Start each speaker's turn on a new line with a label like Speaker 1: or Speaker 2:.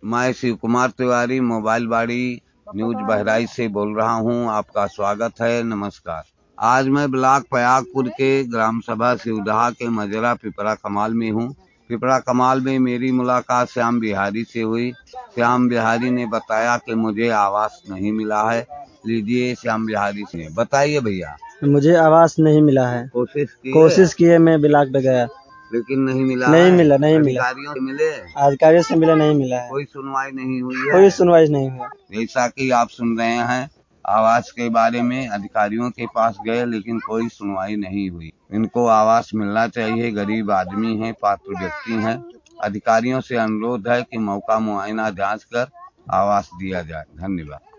Speaker 1: मैं शिव कुमार तिवारी मोबाइल बाड़ी न्यूज बहराइच से बोल रहा हूं। आपका स्वागत है। नमस्कार। आज मैं ब्लॉक पयागपुर के ग्राम सभा सिवदहा के मजरा पिपरा कमाल में हूं। पिपरा कमाल में मेरी मुलाकात श्याम बिहारी से हुई। श्याम बिहारी ने बताया कि मुझे आवास नहीं मिला है। लीजिए श्याम बिहारी से। बताइए भैया।
Speaker 2: मुझे आवास नहीं मिला है। कोशिश किए मैं ब्लॉक पे गया
Speaker 1: लेकिन नहीं मिला।
Speaker 2: अधिकारियों
Speaker 1: से मिले?
Speaker 2: अधिकारियों से मिला, नहीं मिला है।
Speaker 1: कोई सुनवाई नहीं हुई है।
Speaker 2: कोई सुनवाई नहीं हुआ।
Speaker 1: जैसा कि आप सुन रहे हैं, आवास के बारे में अधिकारियों के पास गए लेकिन कोई सुनवाई नहीं हुई। इनको आवास मिलना चाहिए। गरीब आदमी हैं, पात्र व्यक्ति हैं। अधिकारियों से अनुरोध है कि मौका मुआयना जांच कर आवास दिया जाए। धन्यवाद।